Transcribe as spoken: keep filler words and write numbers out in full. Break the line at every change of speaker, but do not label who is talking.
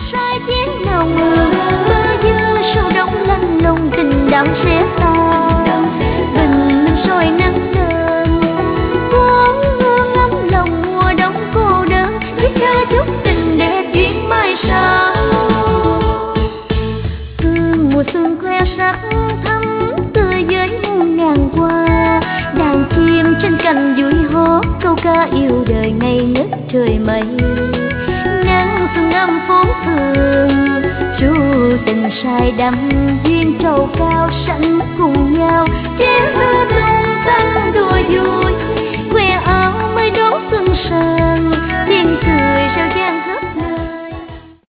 sai tiếng nào ngờ bơ vơ sâu đóng lạnh lùng tình đau xé ta bình minh soi nắng đơn cuốn hương ấm lòng mùa đông cô đơn viết thơ chúc tình đẹp duyên mai sau hương mùa xuân khoe sắc thắm tươi với muôn ngàn hoa đàn chim trên cành vui hót câu ca yêu đời ngây ngất trời mây nắng xuân âm phố phường ru tình say đắm duyên trầu cao sánh cùng nhau chế thơ tung tăng đùa vui khoe áo mới đón xuân sang